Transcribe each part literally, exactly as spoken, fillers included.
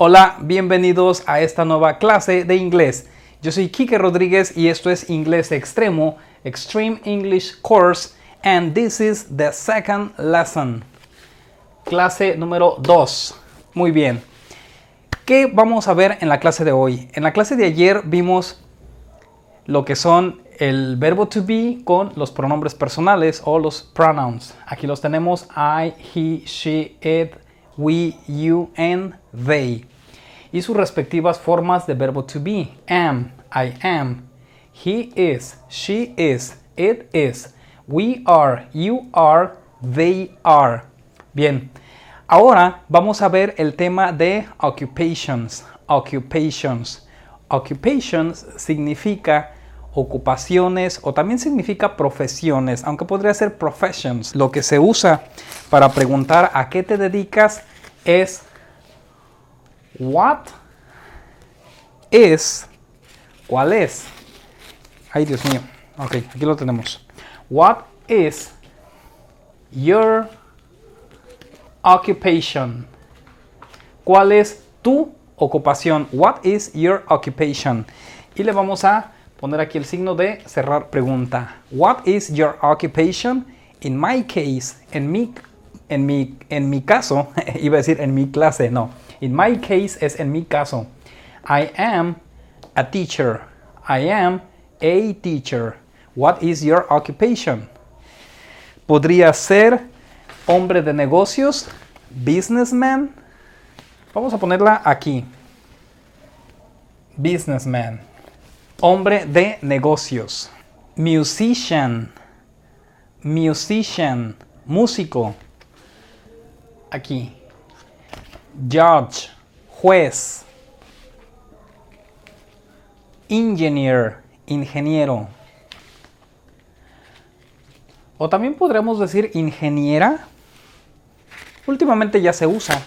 Hola, bienvenidos a esta nueva clase de inglés. Yo soy Quique Rodríguez y esto es Inglés Extremo, Extreme English Course, and this is the second lesson. Clase número dos. Muy bien. ¿Qué vamos a ver en la clase de hoy? En la clase de ayer vimos lo que son el verbo to be con los pronombres personales o los pronouns. Aquí los tenemos: I, he, she, it, we, you, and they. Y sus respectivas formas de verbo to be: am, I am, he is, she is, it is, we are, you are, they are. Bien, ahora vamos a ver el tema de occupations. Occupations. Occupations significa ocupaciones o también significa profesiones, aunque podría ser professions. Lo que se usa para preguntar a qué te dedicas es what is, ¿cuál es? Ay, Dios mío. Ok, aquí lo tenemos. What is your occupation? ¿Cuál es tu ocupación? What is your occupation? Y le vamos a poner aquí el signo de cerrar pregunta. What is your occupation? In my case, en mi, en mi, en mi caso, iba a decir en mi clase, no. In my case es en mi caso. I am a teacher. I am a teacher. What is your occupation? Podría ser hombre de negocios, businessman. Vamos a ponerla aquí. Businessman. Hombre de negocios. Musician. Musician. Músico. Aquí. Judge. Juez. Engineer. Ingeniero. O también podríamos decir ingeniera. Últimamente ya se usa.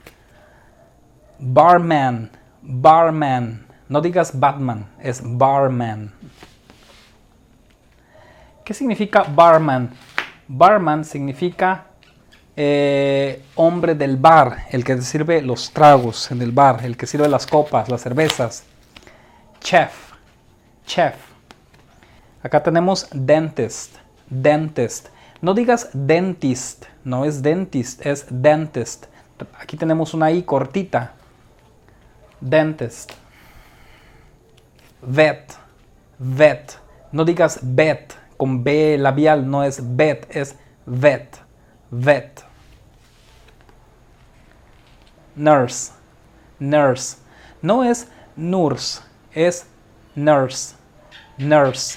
Barman. Barman. No digas Batman, es barman. ¿Qué significa barman? Barman significa eh, hombre del bar, el que sirve los tragos en el bar, el que sirve las copas, las cervezas. Chef, chef. Acá tenemos dentist, dentist. No digas dentist, no es dentist, es dentist. Aquí tenemos una I cortita. Dentist. Vet, vet. No digas vet con B labial, no es vet, es vet, vet. Nurse, nurse. No es nurse, es nurse, nurse.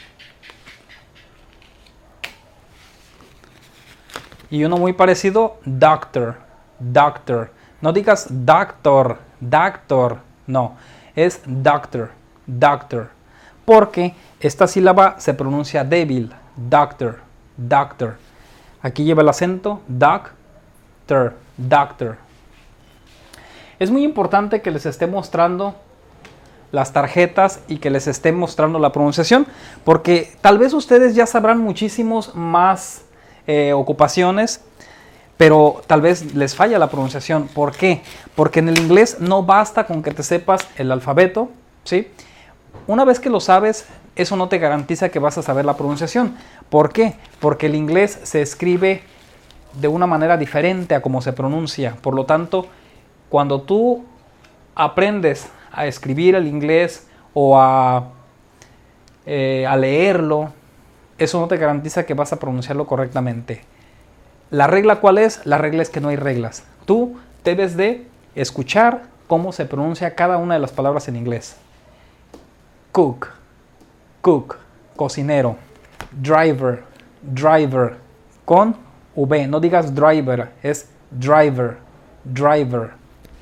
Y uno muy parecido, doctor, doctor. No digas doctor, doctor, no, es doctor. Doctor, porque esta sílaba se pronuncia débil. Doctor, doctor. Aquí lleva el acento. Doctor, doctor. Es muy importante que les esté mostrando las tarjetas y que les esté mostrando la pronunciación, porque tal vez ustedes ya sabrán muchísimos más eh, ocupaciones, pero tal vez les falla la pronunciación. ¿Por qué? Porque en el inglés no basta con que te sepas el alfabeto, ¿sí? Una vez que lo sabes, eso no te garantiza que vas a saber la pronunciación. ¿Por qué? Porque el inglés se escribe de una manera diferente a cómo se pronuncia. Por lo tanto, cuando tú aprendes a escribir el inglés o a, eh, a leerlo, eso no te garantiza que vas a pronunciarlo correctamente. ¿La regla cuál es? La regla es que no hay reglas. Tú debes de escuchar cómo se pronuncia cada una de las palabras en inglés. Cook, cook, cocinero. Driver, driver, con V. No digas driver, es driver, driver.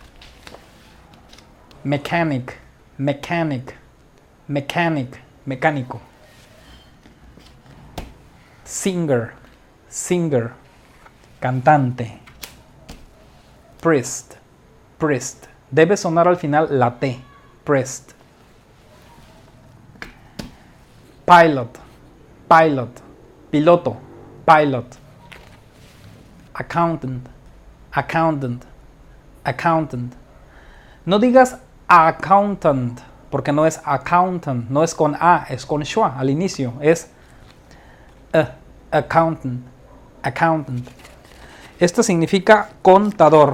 Mechanic, mechanic, mechanic, mecánico. Singer, singer, cantante. Priest, priest. Debe sonar al final la T. Priest. Pilot, pilot, piloto, pilot. Accountant, accountant, accountant. No digas accountant, porque no es accountant, no es con A, es con schwa al inicio, es uh, accountant, accountant. Esto significa contador.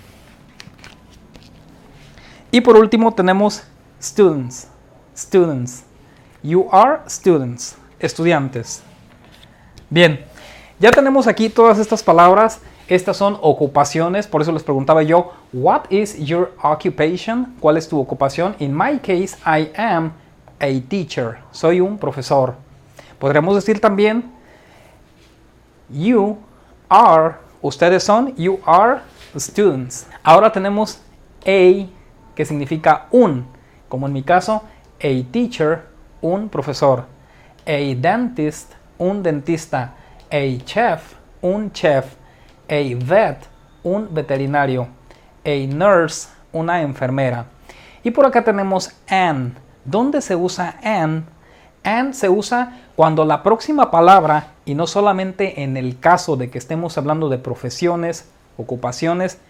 Y por último tenemos students, students. You are students, estudiantes. Bien, ya tenemos aquí todas estas palabras. Estas son ocupaciones, por eso les preguntaba yo, what is your occupation? ¿Cuál es tu ocupación? In my case, I am a teacher. Soy un profesor. Podríamos decir también, you are, ustedes son, you are students. Ahora tenemos a, que significa un, como en mi caso, a teacher, un profesor. A dentist, un dentista. A chef, un chef. A vet, un veterinario. A nurse, una enfermera. Y por acá tenemos an. ¿Dónde se usa an? An se usa cuando la próxima palabra, y no solamente en el caso de que estemos hablando de profesiones, ocupaciones,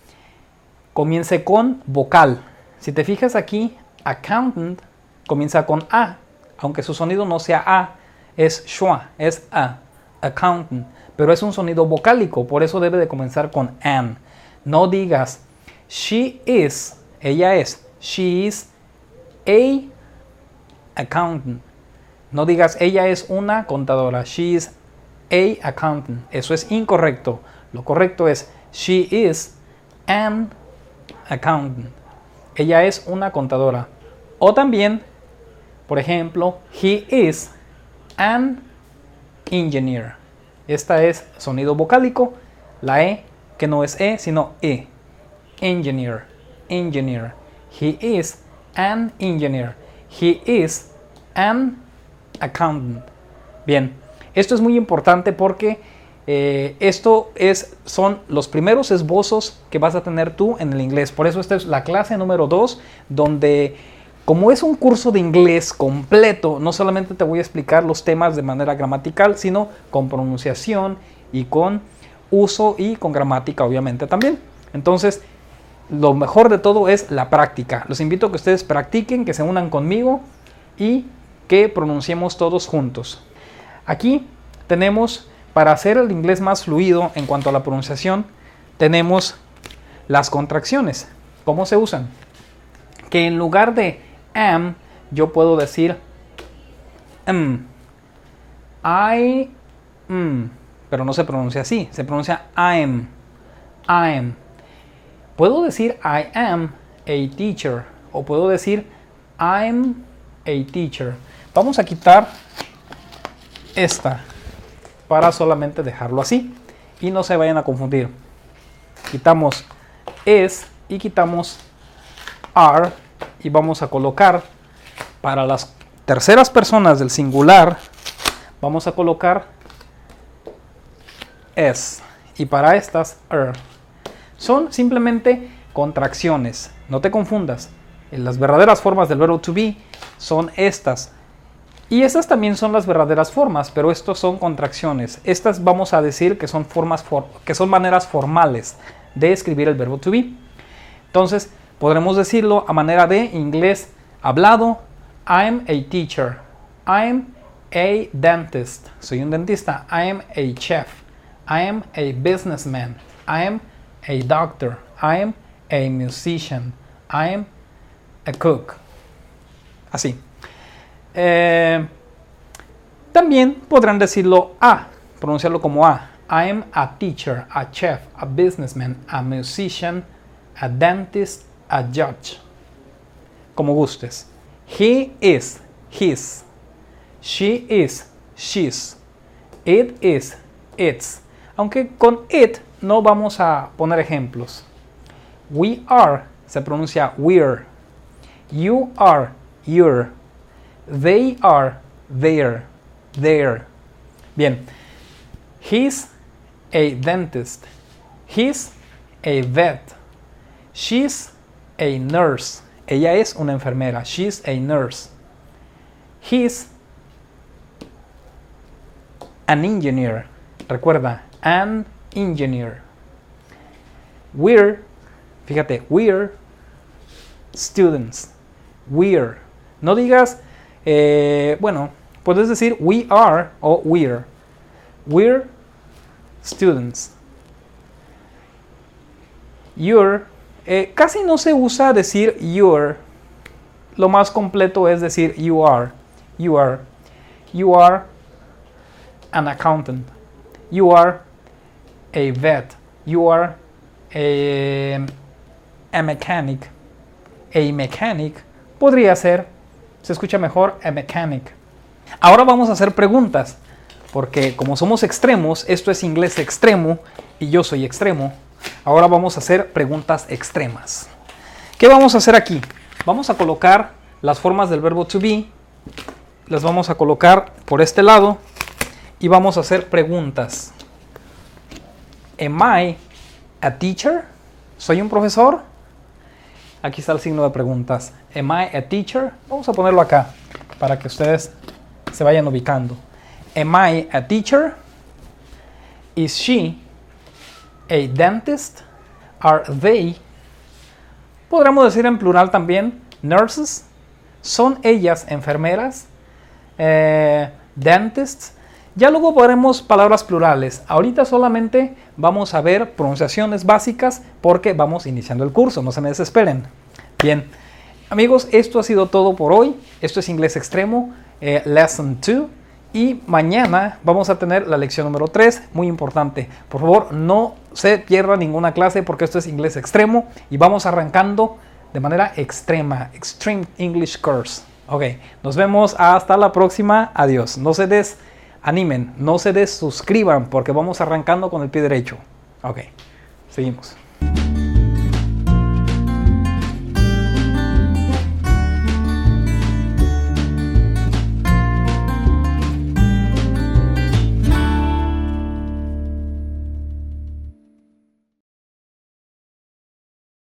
comience con vocal. Si te fijas aquí, accountant comienza con A, aunque su sonido no sea A, es schwa, es A, accountant. Pero es un sonido vocálico, por eso debe de comenzar con an. No digas, she is, ella es, she is a accountant. No digas, ella es una contadora, she is a accountant. Eso es incorrecto. Lo correcto es, she is an accountant. Ella es una contadora. O también, por ejemplo, he is an engineer. Esta es sonido vocálico, la E, que no es E, sino E. Engineer, engineer. He is an engineer. He is an accountant. Bien, esto es muy importante porque eh, esto es, son los primeros esbozos que vas a tener tú en el inglés. Por eso esta es la clase número dos, donde como es un curso de inglés completo, no solamente te voy a explicar los temas de manera gramatical, sino con pronunciación y con uso y con gramática, obviamente, también. Entonces, lo mejor de todo es la práctica. Los invito a que ustedes practiquen, que se unan conmigo y que pronunciemos todos juntos. Aquí tenemos, para hacer el inglés más fluido en cuanto a la pronunciación, tenemos las contracciones. ¿Cómo se usan? Que en lugar de am, yo puedo decir am. I am, pero no se pronuncia así, se pronuncia I'm. I'm. Puedo decir I am a teacher o puedo decir I'm a teacher. Vamos a quitar esta para solamente dejarlo así y no se vayan a confundir. Quitamos is y quitamos are. Y vamos a colocar para las terceras personas del singular, vamos a colocar es. Y para estas, er. Son simplemente contracciones. No te confundas. Las verdaderas formas del verbo to be son estas. Y estas también son las verdaderas formas, pero estos son contracciones. Estas vamos a decir que son, formas for- que son maneras formales de escribir el verbo to be. Entonces, podremos decirlo a manera de inglés hablado. I'm a teacher. I'm a dentist. Soy un dentista. I'm a chef. I'm a businessman. I'm a doctor. I'm a musician. I'm a cook. Así. Eh, también podrán decirlo a, pronunciarlo como a. I'm a teacher, a chef, a businessman, a musician, a dentist, a judge, como gustes. He is, his. She is, she's. It is, its. Aunque con it no vamos a poner ejemplos. We are, se pronuncia we're. You are, you're. They are, they're, their. Bien. He's a dentist. He's a vet. She's a nurse. Ella es una enfermera. She's a nurse. He's an engineer. Recuerda, an engineer. We're, fíjate, we're students. We're. No digas, eh, bueno, puedes decir we are o we're. We're students. You're. Eh, casi no se usa decir you're. Lo más completo es decir you are. You are. You are an accountant. You are a vet. You are a, a mechanic. A mechanic podría ser, se escucha mejor, a mechanic. Ahora vamos a hacer preguntas, porque como somos extremos, esto es inglés extremo y yo soy extremo. Ahora vamos a hacer preguntas extremas. ¿Qué vamos a hacer aquí? Vamos a colocar las formas del verbo to be, las vamos a colocar por este lado y vamos a hacer preguntas. Am I a teacher? ¿Soy un profesor? Aquí está el signo de preguntas. Am I a teacher? Vamos a ponerlo acá para que ustedes se vayan ubicando. Am I a teacher? Is she a dentist? Are they? Podríamos decir en plural también, nurses. ¿Son ellas enfermeras? Eh, dentists. Ya luego veremos palabras plurales. Ahorita solamente vamos a ver pronunciaciones básicas porque vamos iniciando el curso, no se me desesperen. Bien, amigos, esto ha sido todo por hoy. Esto es Inglés Extremo, eh, Lesson dos. Y mañana vamos a tener la lección número tres, muy importante. Por favor, no se pierda ninguna clase porque esto es Inglés Extremo y vamos arrancando de manera extrema. Extreme English Course. Ok, nos vemos hasta la próxima. Adiós. No se desanimen, no se desuscriban porque vamos arrancando con el pie derecho. Ok, seguimos.